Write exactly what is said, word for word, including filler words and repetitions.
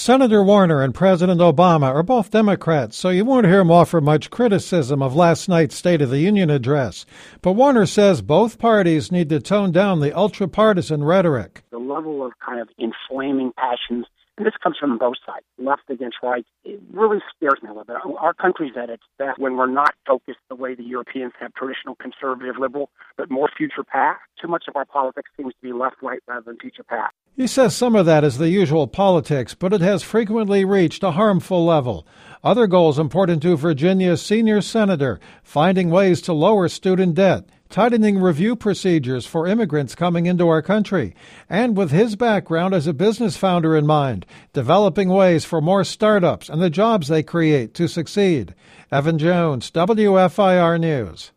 Senator Warner and President Obama are both Democrats, so you won't hear him offer much criticism of last night's State of the Union address. But Warner says both parties need to tone down the ultra-partisan rhetoric. The level of kind of inflaming passions, and this comes from both sides, left against right, it really scares me a little bit. Our country's at its best when we're not focused the way the Europeans have, traditional conservative liberal, but more future path. Too much of our politics seems to be left-right rather than future path. He says some of that is the usual politics, but it has frequently reached a harmful level. Other goals important to Virginia's senior senator, finding ways to lower student debt, tightening review procedures for immigrants coming into our country, and with his background as a business founder in mind, developing ways for more startups and the jobs they create to succeed. Evan Jones, W F I R News.